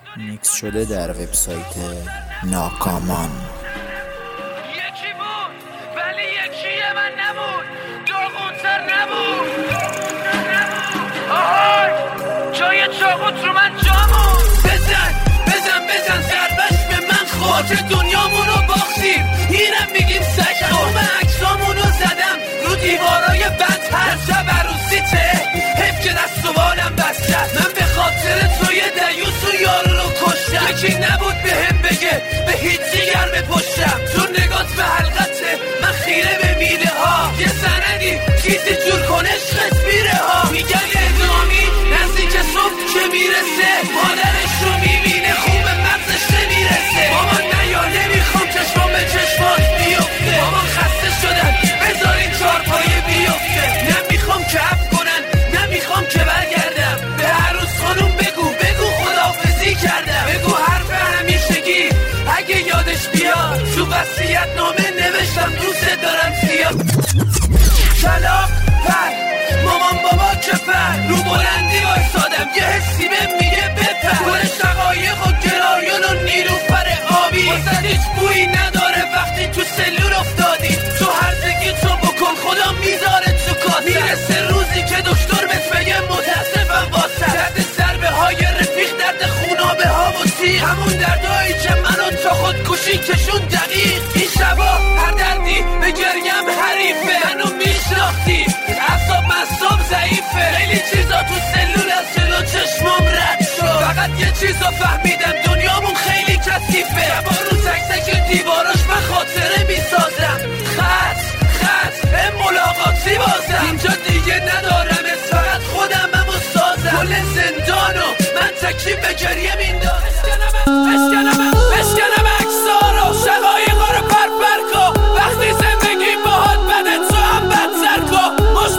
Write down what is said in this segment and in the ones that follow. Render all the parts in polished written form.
میکس شده در وبسایت ناکامان. یکی بود ولی یکی من نبود، داغونتر نبود. آهای جای چاقوت رو من جامون. بزن ضربش به من خورد. دنیامونو باختیم اینم میگیم سگ خورد. من عکسامونو زدم رو دیوارای بدتر. شب عروسیته حیف که دست و بالم بسته. من به خاطر تو یه دیوس و یارو رو کشتم. یکی نبود به هم بگه به هیچ دیگر بپشتم. تو نگات به حلقته من خیره به میله ها. یه سندی چیزی جور کنه عشقت میره ها. میگن ادامی نزدیک صبح که میرسه. مادرش رو میبینه خوب مغزش نمیرسه. مامان نیا نمیخوام چشمام به چشمات بیفته. مامان خسته شدن بذارین چارپایه بیفته. نمیخوام که عف کنن نمیخوام که برگردم. به عروس خانوم بگو خداحافظی کردم. بگو حرف همیشگی اگه یادش بیاد. تو وصیت نامه نوشتم دوست دارم زیاد. شلاق پر مامان بابا کفر رو بلندی وایسادم. یه حسی بهم میگه بپر. گل شقایق و گرایان و نیلوفر آبی واسه هیچ بویی نداره وقتی تو سلول افتادی. تو هرزگی تو بکن خدا میذاره تو کاسه. میرسه روزی که دکتر بهت بگه متاسفم واسه. درد ضربه های رفیق درد خونابه ها و تیغ. همون دردهایی که منو تا خودکشی کشون دقیق. این شبا هر دردی به گریم حریفه. منو میشناختی اعصاب مصاب ضعیفه. خیلی چیزا تو سلول از جلو چشمام رد شد. فقط یه چیزا فهمیدم دنیامون خیلی کثیفه. با رو تک تک دیواراش من خاطره میسازم. خط ملاقاتی بازم. اینجا دیگه ندارم از فقط خودمم و سازم. کل زندانو من تکی به گریه میندازم. بشکنم اکسارو شقایقا رو پرپر کن. وقتی زندگی باهات بده تو هم بدتر کن. مش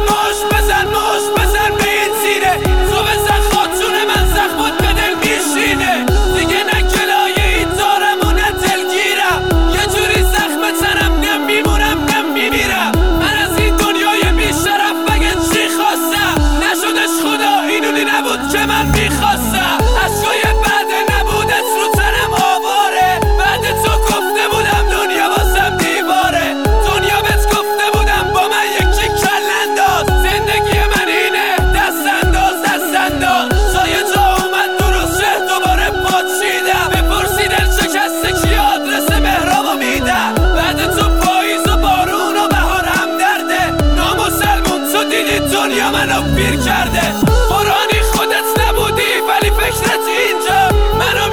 بزن به این سینه. تو بزن خاتون من زخمت به دل میشینه. دیگه نه کلای این دارم نه دلگیرم. یه جوری زخم تنم نمیمونم نمیمیرم. من از این دنیای بیشرف بگه چی خواستم. نشدش خدا اینونی نبود که من میخواستم. عشقای بعد نبودت رو تنم آواره. بعد تو گفته بودم دنیا واسم دیواره. دنیا بهت گفته بودم با من یکی کل انداز. زندگی من اینه دست انداز. تا یه جا اومد درست شه دوباره پاچیدم. بپرسی دل شکسته کی آدرس مهرابو میدم. بعد تو پاییز و بارون و بهار هم درده. نامسلمون تو دیدی دنیا منو پیر کرده. قرآنی خودت نبودی ولی فکرت اینجا. منو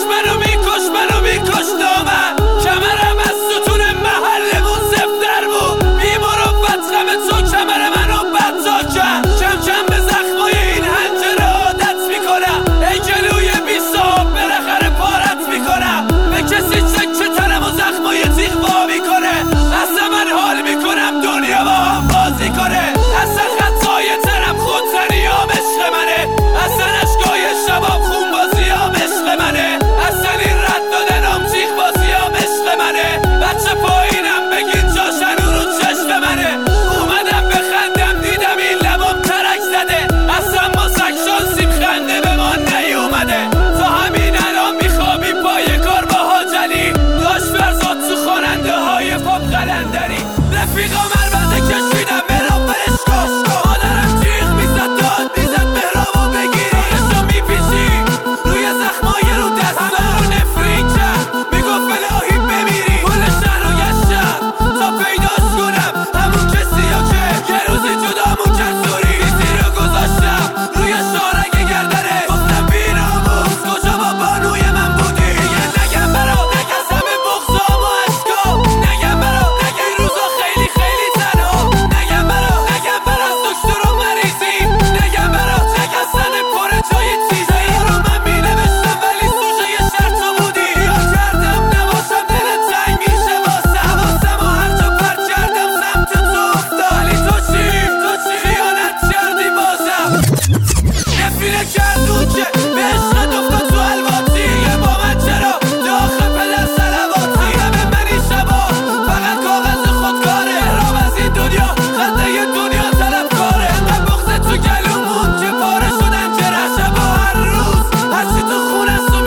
میکش دامن. کمرم از ستون محلمون زفتر بود. بی‌مروت غم تو کمر منو بدتا کرد. کم به زخمای این حنجره عادت میکنم. ای گلوی بی‌صاحب بالاخره پارت میکنم. به کسی چک تنم و زخمای تیغ وا میکنه. اصلا من حال میکنم دنیا با هم بازی کنه. اصلا خطای تنم خودزنیام عشق منه. اصلا اشکای شباب خون بازیام عشق منه. اصلا این رد دادنام تیغ بازیام عشق منه. بچه پایینم بگین جاشن رو چشم منه. اومدم بخندم دیدم این لبام ترک زده. اصلا ما سک شانسیم خنده به ما نیومده. تا همین الان میخوابی پای کار با حاجلی. داشت فرزاد تو خواننده های پاپ قلندری. رفیقا مربنده کشیدم برام برش کاش. مادرم جیغ میزد داد میزد مهرابو بگیری. خودشو میپیچی روی زخمای رو دستا رو نفرین کرد. میگفت الهی بمیری. کل شهر رو گشتم تا پیداش کنم. همون کسی ها که یه روزی جدامون کرد. زوری بیزی رو گذاشتم روی شارک گردنه. گفتم بیناموز کجا با بانوی من بودی. نگم برا نگم همه بغضام و عشقام. نگم برا نگم این روزا خیلی تنها. نگم برا از دکتر و مریضی. نگم برا نگم سن پر جای چیزی رو من مینوشتم ولی سوژه یه شرط بودی. یا کردم نباشم دلت تنگ میشه واسم و هر جا پرد کردم سمت تو افتاد. ولی تو چی خیانت کردی بازم. نفیره کردون که به عشقت افتاد تو الواتی. یه با من چرا داخل پدر سلواتی. همه من این شبا فقط کاغذ خودکاره. رام از این دنیا خنده یه دنیا طلب کاره. انقدر بغض تو گلومون که پاره شدن جرح شبا هر روز. هرچی تو خونه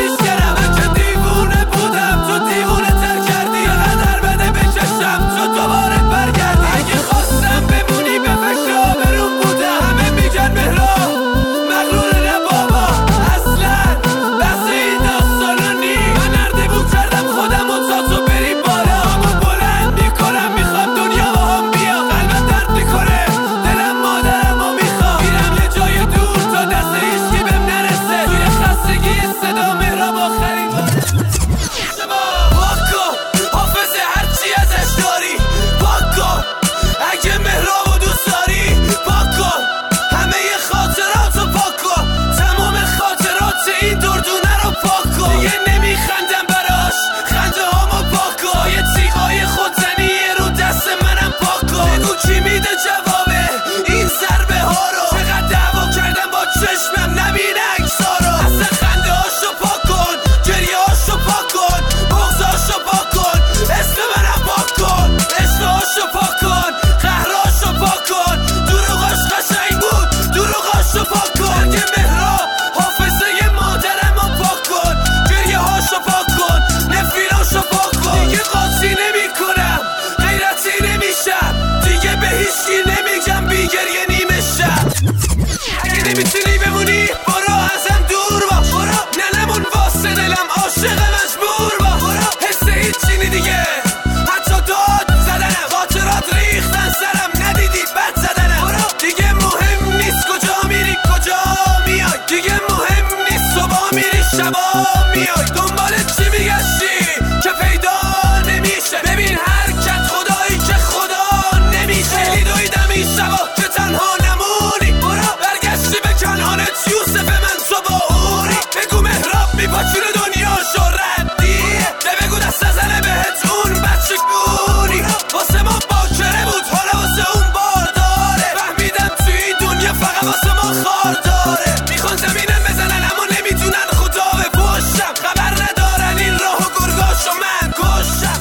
نمیتونی بمونی برو ازم دور باش، نه نمون واسه دلم عاشق مجبور باش. حس هیچی دیگه حتی داد زدنم، خاطرات ریختن سرم ندیدی بد زدنم. دیگه مهم نیست کجا میری کجا میای، دیگه مهم نیست صبح میری شبا میای. دنبال چی میگشتی که پیدا نمیشه، ببین حرکت خدایی که خدا نمیشه. خیلی دویدم این شبا که تنها نمونی، برگشتی به کنانت یوسف منصبوری. بگو مهراب میپاچونه دنیاشو ردیه، بگو دست نزنه بهت اون بچه گونی. واسه ما باکره بود حالا واسه اون بارداره، فهمیدم توی این دنیا فقط واسه ما خار داره. میخوان زمینم بزنن اما نمیتونن خدا بپشتم، خبر ندارن این راه و گرگاشو من کشتم.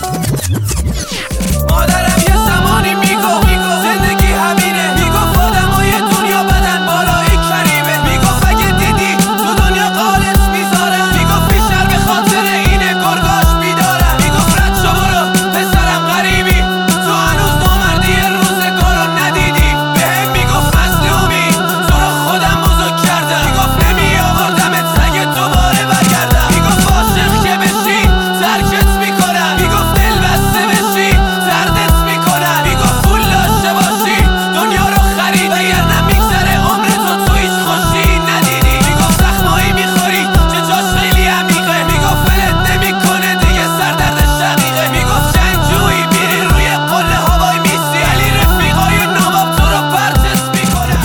مادرم یه زمانی میگفت زندگی همینه، میگفت آدمای دنیا بدن بالای کریمه، میگفت اگه دیدی تو دنیا قالت میذارم، میگفت بیشتر به خاطر اینه گرگاش بیدارم. میگفت رد شو برو پسرم غریبی، تو هنوز نامردی روزگارو ندیدی. بهم میگفت مظلومی تو رو خودم بزرگ کردم، میگفت نمی آوردمت اگه دوباره برگردم. میگفت عاشق که بشی ترکت میکنم، میگفت دل بسته بشی دردت میکنم، میگفت پول داشته باشی دنیا رو خرید اگر نمیگذره عمرتو تو هیچ خوشی ندیدی. میگفت زخمایی میخوری که جاش خیلی عمیقه، میگفت ولت نمیکنه دیگه سردرد شقیقه. میگفت جنگجویی میری روی قله هوای میسی، علی رفیقای نامم تو رو پرچس میکنن.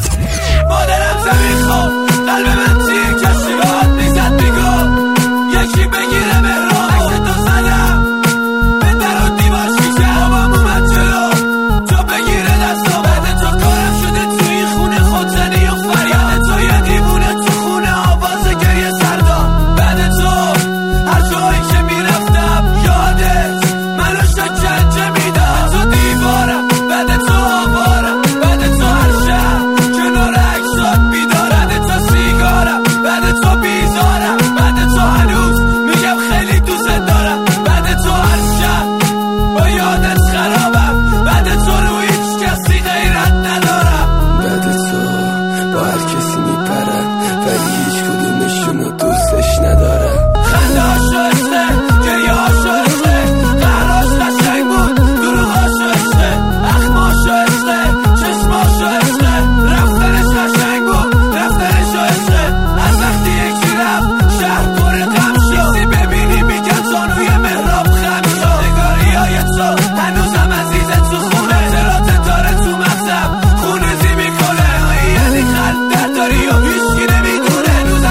مادرم زمین خواب قلب من تیر کشی راحت میزد، میگفت یکی بگیره مهراب عکستو زدم به در و دیوار شیشه هوام اومد جلو تو بگیره دستم. بعد تو کارم شده توی خونه خودزنی و فریاد تو یه دیوونه تو خونه آواز گریه سردار. بعد تو هر جایی که میرفتم یادت منو شکنجه میداد، تو دیوارم بعد تو آوارم، بعد تو هر شب کنار عکسات بیدارم، بعد تو سیگارم بعد تو بیزارم، بعد تو هنوز میگم خیلی دوست دارم، بعد تو هر شب با یادت خرابم، بعد تو رو هیچ کسی غیرت ندارم. بعد تو با هر کسی میپرن ولی هیچ کدومشونو دوستش ندارن. خنده هاشو عشقه، گریه هاشو عشقه، قهراش قشنگ بود دروغاشو عشقه، اخماشو عشقه، چشماشو عشقه، رفتنش قشنگ بود رفتنشو عشقه. از وقتی یکی رفت شهر پر غم شد، کسی ببینی میگن زانوی مهراب خم شد. نگاری های تو هنوزم عزیزه تو خونه، اطلاعات داره تو مغزم خونزی میکنه. یعنی خلق در داری و هیچکی نمیدونه، هنوز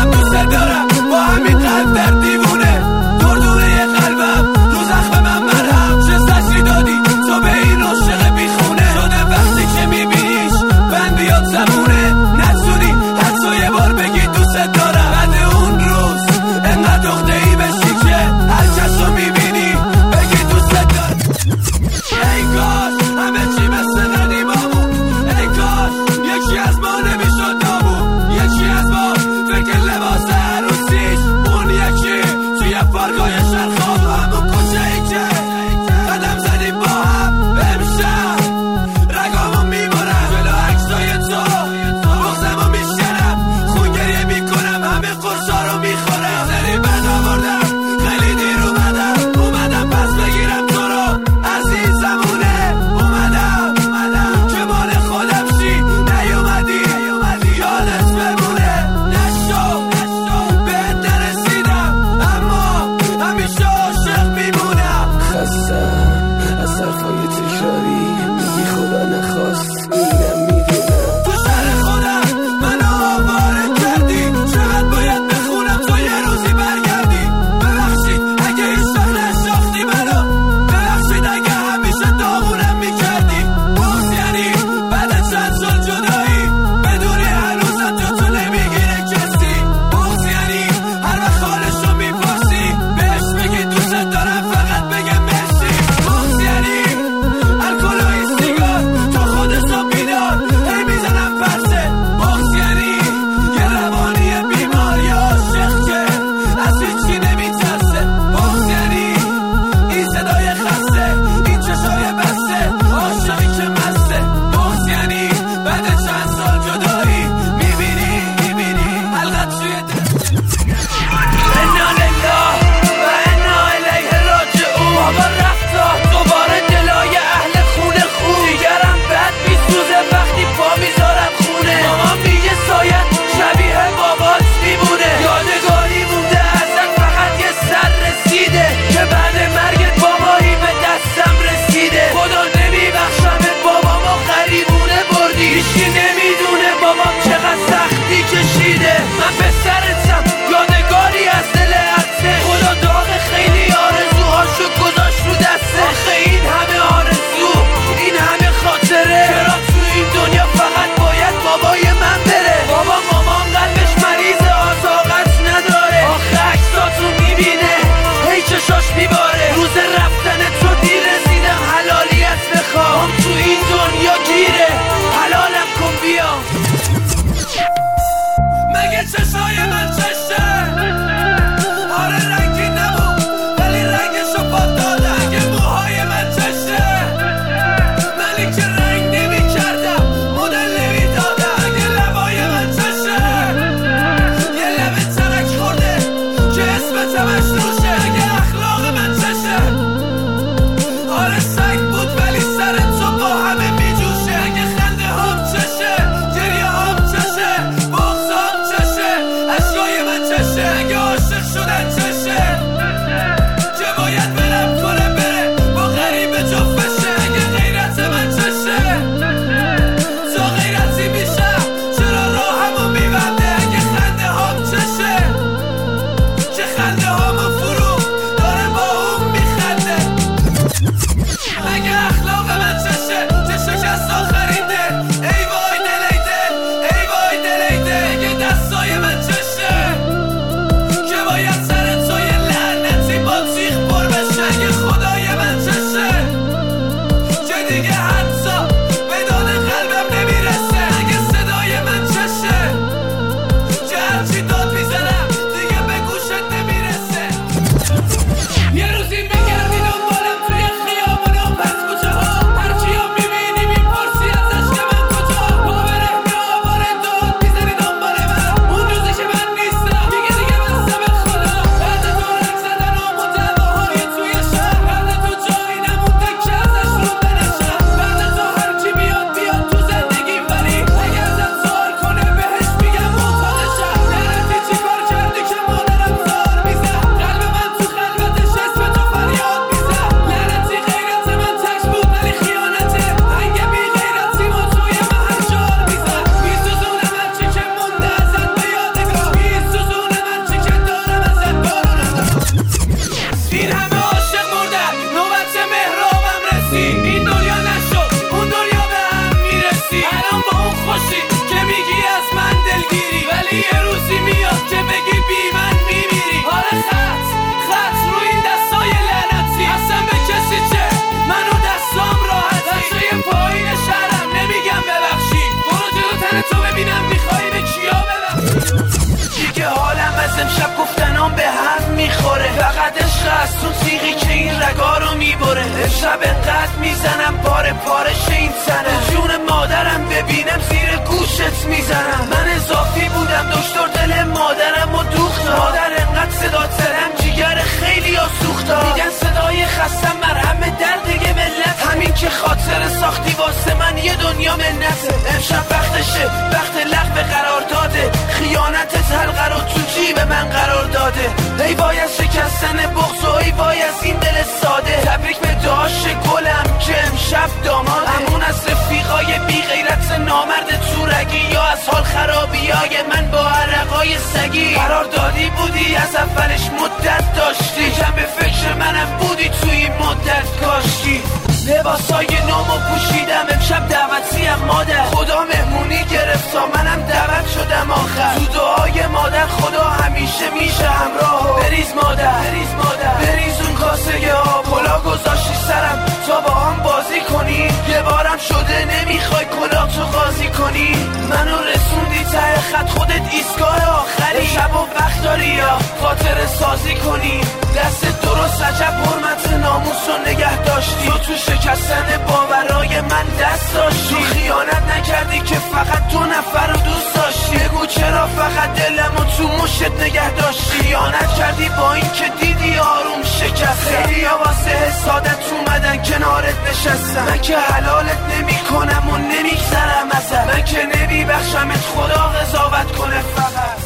دوره. امشب انقدر میزنم پاره پارش این سنه، جون مادرم ببینم زیر گوشت میزنم. من اضافی بودم دکتر دل مادرم و دوختا. مادر انقدر صدا زدم جیگر خیلی ها سوختا. میگن صدای خستم مرهم درد ملت، همین که خاطر ساختی واسه من یه دنیا منته. امشب وقتشه، وقت لغو قرار داده، خیانت حلقه رو تو جیب من قرار داده. ای وای از شکستن بغض و ای وای از این دل ساده. تبریک به داش گلم که امشب داماده. همون از رفیقای بی غیرت نامرد تورگی، یا از حال خرابیای من با عرقای سگی. قرار دادی بودی از اولش مدت داشتی، جنب فکر منم بودی توی مدت کاشتی. لباسای نومو پوشیدم امشب دعوتیم مادر، خدا مهمونی گرفت تا منم دعوت شدم آخر. تو دعای مادر خدا همیشه میشه همراه. بریز مادر بریز مادر بریز اون کاسه آب، کلا گذاشتی سرم تا با هم بازی کنی. یه بارم شده نمیخوای کلا تو قاضی کنی. منو رسوندی ته خط خودت ایستگاه آخری. شب و وقت داری یا خاطر سازی کنی. دست درست عجب حرمت ناموس رو نگه داشتی. تو شکستن باورای من دست داشتی. تو خیانت نکردی که فقط دو نفر رو دوست داشتی. بگو چرا فقط دلمو تو مشت نگه داشتی. خیانت کردی با این که دیدی آروم شکست. خیلی ها واسه حسادت اومدن کنارت نشستم. من که حلالت نمی کنم و نمیگذرم ازت. من که نمیبخشمت خدا قضاوت کنه فقط.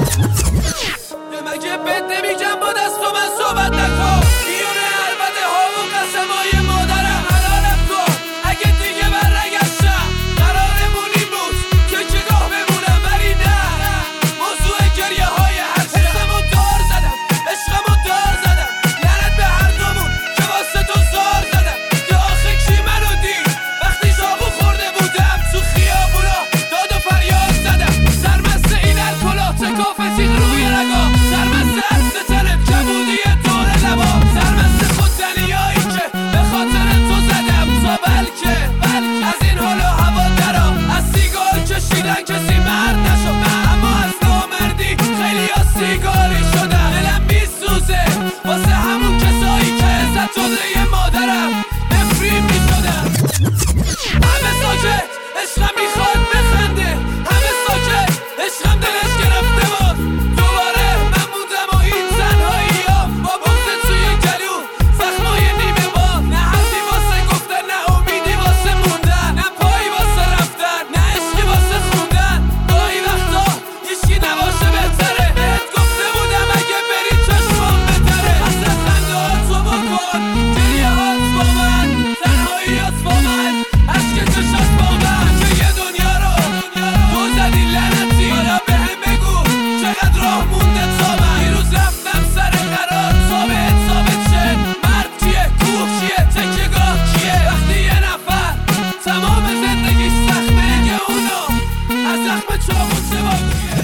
مگه بد نمیگم با دست و من صحبت نکن. بیونه البته ها و قسمای مادرم حلالم کن. اگه دیگه برنگشتم قرارمون این بود که گاه بمونم، ولی نه. موضوع گریه های هر چیزمو دار زدم، عشقمو دار زدم. لعنت به هر دومون که واسه تو زار زدم. یا آخه کی منو دید وقتی شابو خورده بودم تو خیابونا داد و فریاد زدم. سرمست این الکلا تکاف تیغ روی رگا، سرمست عرص تنت کبودی دور لبا، سرمست خودتنیایی که به خاطر تو زدم. تا بلکه از این حال و هوا درا، از سیگار کشیدن کسی مرد نشد، اما از نامردی خیلی ها سیگاری شدن. دلم میسوزه واسه همون کسایی که عزت جلوی مادرم نفرین میشدن. همه ساکت عشقم میخواد بخنده، همه ساکت عشقم دلش گرفته بود. دوباره من بودم و این تنهایی ها با بغض توی گلو، زخمای نیمه با. نه حرفی واسه گفتن، نه امیدی واسه موندن، نه پایی واسه رفتن، نه عشقی واسه خوندن. گاهی وقتا هیچکی نباشه بهتره. بهت گفته بودم اگه بری چشمام بتره. اصلا خنده ها تو بکن، گریه هات با من، تنهایی هات با من، عشق چشات با من. که یه دنیا رو تو زدی لعنتی. حالا بهم بگو چقدر راه مونده تا من. دیروز رفتم سر قرار ثابت شه. مرد کیه؟ کوه کیه؟ تکیه‌گاه کیه؟ وقتی یه نفر تمام زندگی سخته نگه اونو از زخم چاقو سواکیه.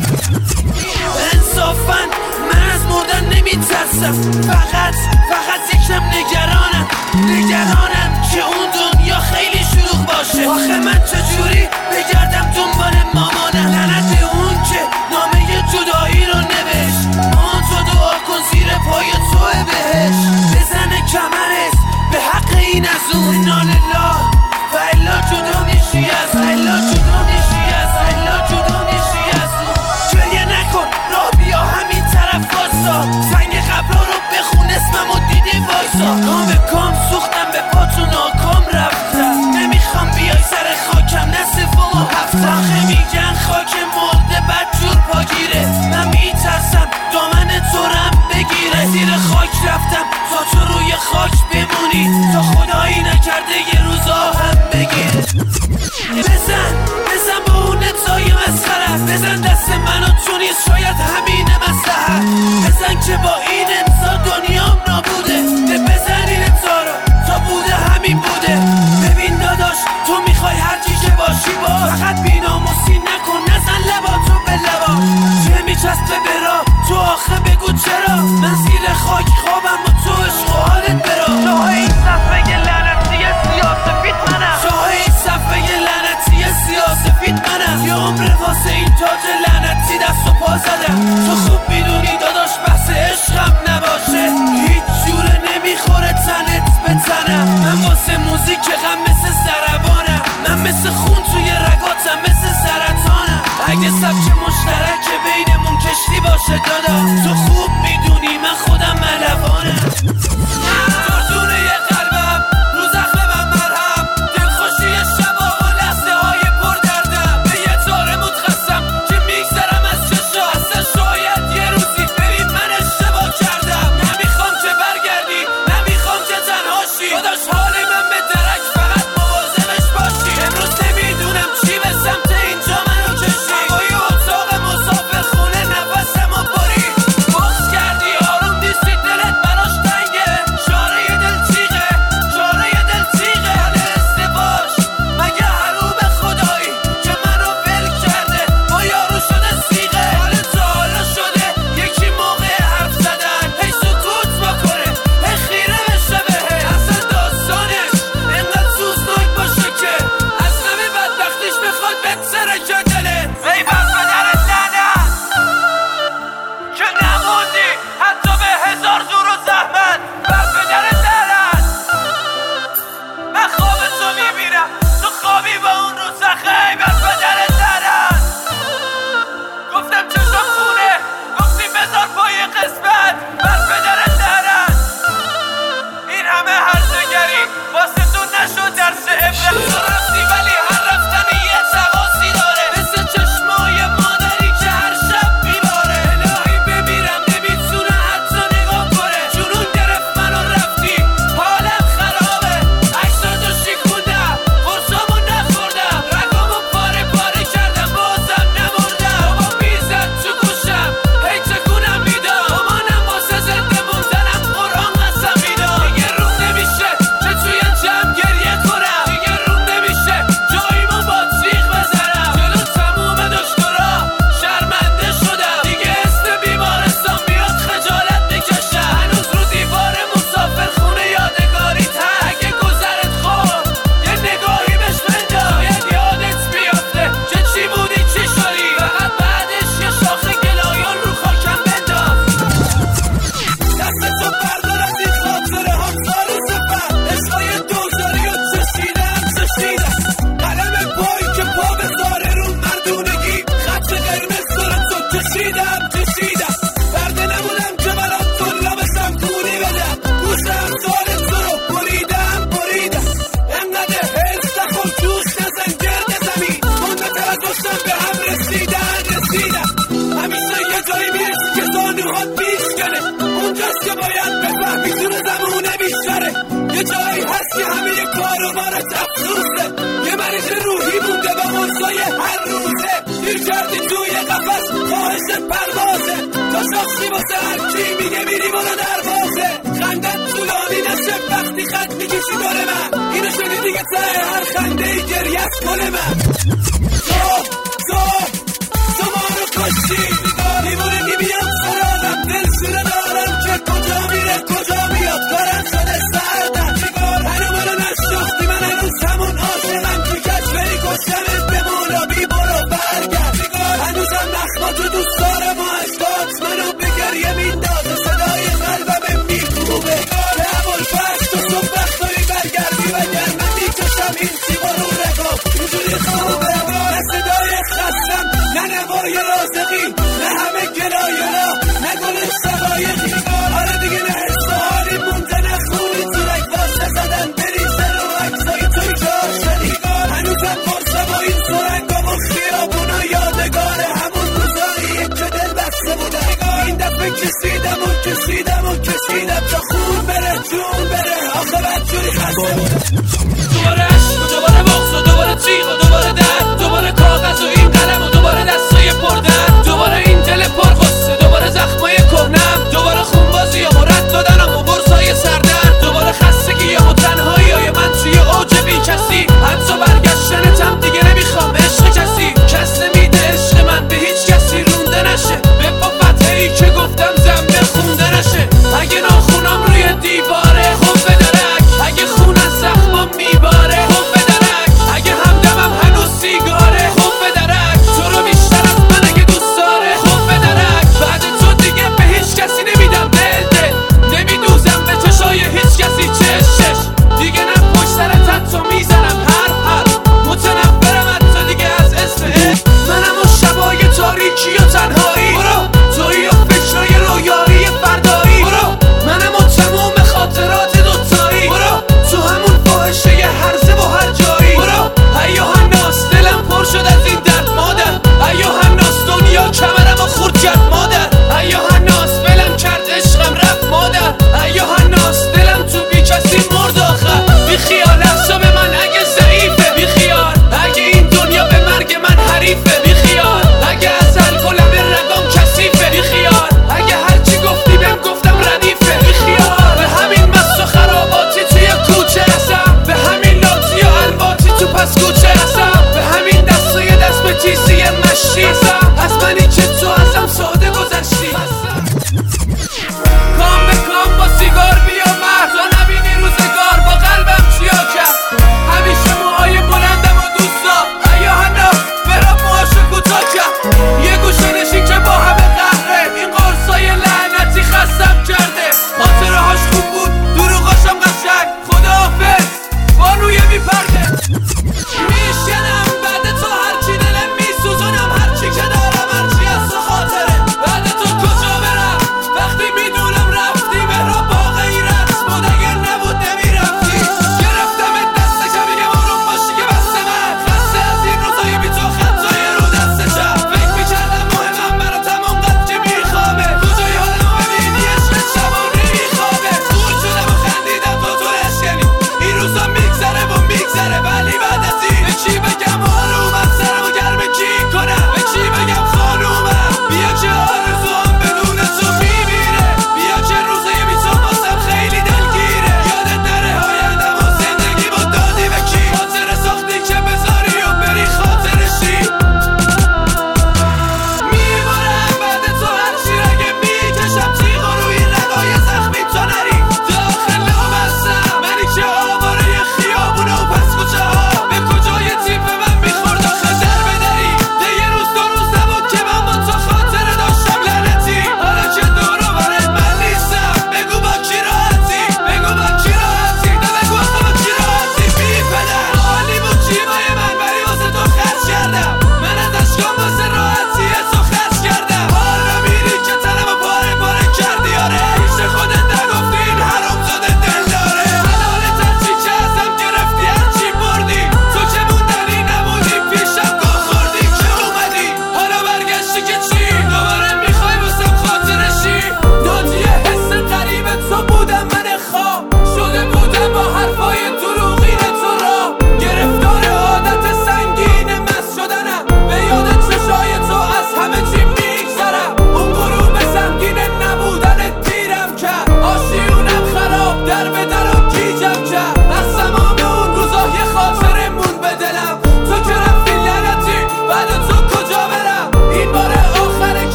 انصافاً من از مردن نمیترسم، فقط یکم نگرانم که اون دنیا خیلی شلوغ باشه. آخه من چجوری بگردم دنبال مامانم؟ لعنت به اون که نامه جدایی رو نوشت. مامان تو دعا کن زیر پای توه بهش. بزنه کمرت به حق این از اون. انا لله و الا جدا میشی از اون. گریه نکن راه بیا همین طرف واسا. سنگ قبرا رو بخون اسممو دیدی وایسا. کام به کام سوختم به پاتو ناکام رفتم. نمیخوام بیای سر خاکم نه سوم و هفتم. آخه میگن خاک مرده بدجور پاگیره. من میترسم دامن تو رم بگیره. زیر خاک رفتم تا تو روی خاک بمونی، تا خدایی نکرده یه روزا هم بگیره. بزن به اون ابزای مسخره، بزن دست منو تو نیست شاید همینه مصلحت. بزن که با این امضا دنیام نابوده. بزن این امضا رو تا بوده همین بوده. ببین داداش تو میخوای هر چی که باشی با، فقط بیناموسی نکن نزن لباتو به لبا. چه میچسبه برا تو آخه بگو چرا؟ من زیر خاک خوابم و تو عشق و حالت برا. شاه این صفحه لعنتی سیاسفید منم، شاه این صفحه لعنتی سیاسفید منم. یه عمر واسه این تاج لعنتی دست و پا زدم. تو خوب میدونی داداش بحث عشقم نباشه، هیچ جوره نمیخوره تنت به تنم. مشترک بینمون کشتی باشه دادا. تو خوب میدونی من خودم ملوانم. دردونه یه قلبم رو زخم من مرهم، دلخوشی شبا و لحظه های پر دردم. به یه تاره متخصم که میگذرم از چشا. اصلا شاید یه روزی ببین من اشتباه کردم. نمیخوام که برگردی، نمیخوام که تنهاشی. داداش حال من به درک، فقط مواظبش باشی. امروز نمیدونم چی به سمت اینجا منو کشی. هوای اتاق مسافر خونه نفسمو برید. بغض کردی آروم نیستی دلت براش تنگه. شاره دل تیغه، شاره دل تیغه. حال ازدواج مگه حروم خدایی که منو ول کرده با یارو شده سیغه. حال تا حالا شده یکی موقع حرف زدن هی سکوت بکنه، هی خیره بشه بهه. اصلا داستانش اینقدر سوزناک باشه که از همه بدبختیش بخواد بتره که دله. ای بس به درت لعنت که نموندی حتی به 1000 زور و زحمت. بس به درت لعنت من خواب تو میبینم، تو خوابی با اون رو سخه. ای بس به درت لعنت گفتم چشم خونه، گفتی بذار پای قسمت. بس به درت لعنت این همه هرزگری واسه تو نشد درس عبرت. تو رفتی ولی هر رفتنی یه تقاسی داره، مثل چشمای مادری که هر شب میباره. الهی بمیرم نمیتونه حتی نگاه کنه. جنون گرفت منو رفتی حالم خرابه. عکساتو شکوندم قرصامو نخوردم، رگامو پاره پاره کردم بازم نمردم. بابا میزد تو گوشم هی تکونم میداد، مامانم واسه زنده موندنم قرآن قسم میداد. دیگه روم نمیشه که توی جمع گریه کنم، دیگه روم نمیشه جاییمو با تیغ بزنم. جلو تموم دکترا شرمنده شدم، دیگه اسم بیمارستان بیاد خجالت میکشم. هنوز رو دیوار مسافر خونه یادگاریت هست، اگه گذرت خورد یه نگاهی بهش بنداز. باید یادت بیافته که چی بودی چی شدی، فقط بعدش یه شاخه گلایان رو خاکم بنداز. دستتو بردار از این خاطره هم سال سفر، عشقای دوزاری و چشیدم قلم پایی که پا بذاره رو مردونگی. خط قرمز دارم تو کشیدم برده نمونم که برات دلا بشم کونی بدم. گوشم سال تو رو بریدم انقدر حرس نخور توش نزن گرد زمین. من بتر داشتم به هم رسیدم همیشه یه جایی میرسی که زانوهات بیشکنه، اونجاست که باید بفهمی دور زمونه بیشتره. یه جایی هست که همه یه کار و بارت افسوسه، یه مریض روحی مونده با مرزای هر روزه. گیر کردی توی قفس خواهش پروازه، تا شخصی واسه هر کی میگه میری برو دروازه. خندت طولانی نشه وقتی خط میکشی دور من، اینو شنیدی که ته هر خنده ای گریه از گل من. تو ما رو کشتی میمونه میبیم سرانم، دل سوره دارم که کجا میره کجا میاد. کارم شده سردم هنو منو نشناختی، من هنوز همون عاشقم تو کش بری کشمت بمون و بی برو برگرد. هنوزم نخماتو دوست دارم و عشقات منو به گریه میندازه، صدای قلبم میکوبه که اول فرش تو صبح وقت داری برگردی وگر من میکشم این سیما رو رگام اینجوری خوبه. نه صدای خستم نه نوای رازقی، نه همه گلایه را نه گل شقایقی. آره دیگه نه حس و حالی مونده نه خونی تو رگ واسه زدن بریزه رو عکسای توی که آشدی. هنوزم پرسم و این سرنگا و خیابونا یادگار همون روزاییه که دل بسته بودم. این دفعه کشیدم تا خون بره جون بره، آخه بدجوری خسته بودم. دوباره